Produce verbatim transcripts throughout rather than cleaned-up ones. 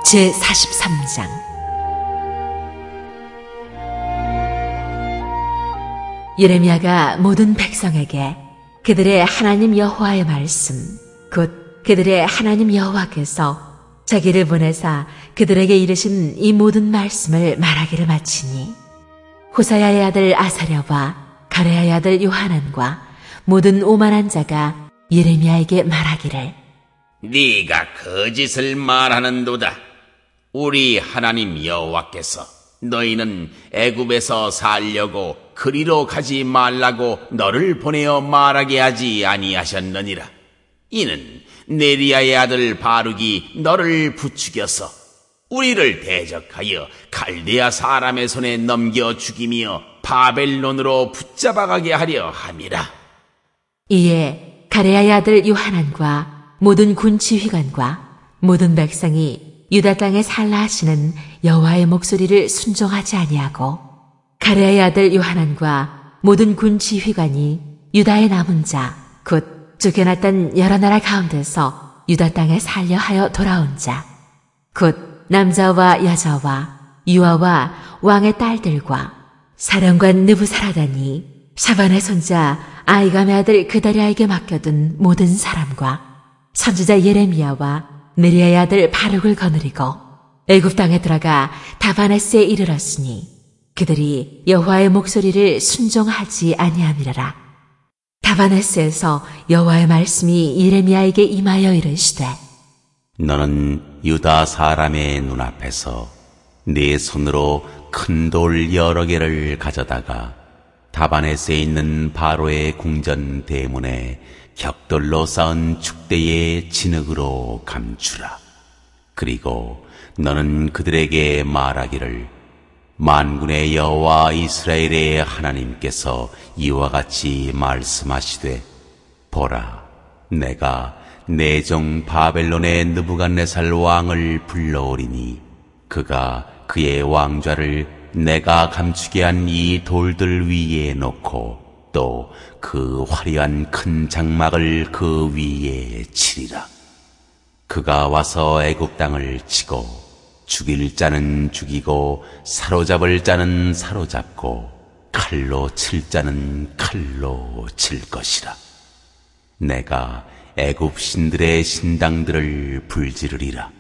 제사십삼 장. 예레미야가 모든 백성에게 그들의 하나님 여호와의 말씀, 곧 그들의 하나님 여호와께서 자기를 보내사 그들에게 이르신 이 모든 말씀을 말하기를 마치니, 호사야의 아들 아사랴와 가레야의 아들 요하난과 모든 오만한 자가 예레미야에게 말하기를, 네가 거짓을 말하는도다. 우리 하나님 여호와께서 너희는 애굽에서 살려고 그리로 가지 말라고 너를 보내어 말하게 하지 아니하셨느니라. 이는 네리야의 아들 바룩이 너를 부추겨서 우리를 대적하여 갈대아 사람의 손에 넘겨 죽이며 바벨론으로 붙잡아가게 하려 함이라. 이에 가레야의 아들 요하난과 모든 군 지휘관과 모든 백성이 유다 땅에 살라 하시는 여호와의 목소리를 순종하지 아니하고, 가레야의 아들 요하난과 모든 군 지휘관이 유다의 남은 자, 곧 쫓겨났던 여러 나라 가운데서 유다 땅에 살려 하여 돌아온 자, 곧 남자와 여자와 유아와 왕의 딸들과 사령관 느부사라다니 샤반의 손자 아이감의 아들 그다리아에게 맡겨둔 모든 사람과 선지자 예레미야와 느리야의 아들 바룩을 거느리고 애굽 땅에 들어가 다바네스에 이르렀으니 그들이 여호와의 목소리를 순종하지 아니함이라. 다바네스에서 여호와의 말씀이 예레미야에게 임하여 이르시되, 너는 유다 사람의 눈앞에서 네 손으로 큰 돌 여러 개를 가져다가 다바네스에 있는 바로의 궁전 대문에 격돌로 쌓은 축대의 진흙으로 감추라. 그리고 너는 그들에게 말하기를, 만군의 여호와 이스라엘의 하나님께서 이와 같이 말씀하시되, 보라, 내가 내 종 바벨론의 느부갓네살 왕을 불러오리니 그가 그의 왕좌를 내가 감추게 한 이 돌들 위에 놓고 또 그 화려한 큰 장막을 그 위에 치리라. 그가 와서 애굽 땅을 치고 죽일 자는 죽이고 사로잡을 자는 사로잡고 칼로 칠 자는 칼로 칠 것이라. 내가 애굽 신들의 신당들을 불지르리라.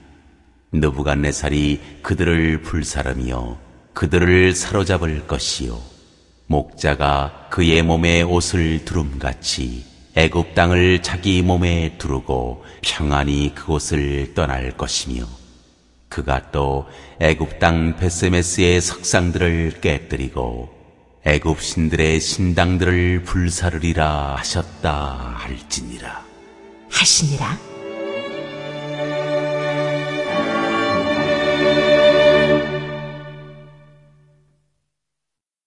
느부갓네살이 그들을 불사르며 그들을 사로잡을 것이요, 목자가 그의 몸에 옷을 두름같이 애굽 땅을 자기 몸에 두르고 평안히 그곳을 떠날 것이며, 그가 또 애굽 땅 베세메스의 석상들을 깨뜨리고 애굽 신들의 신당들을 불사르리라 하셨다 할지니라. 하시니라.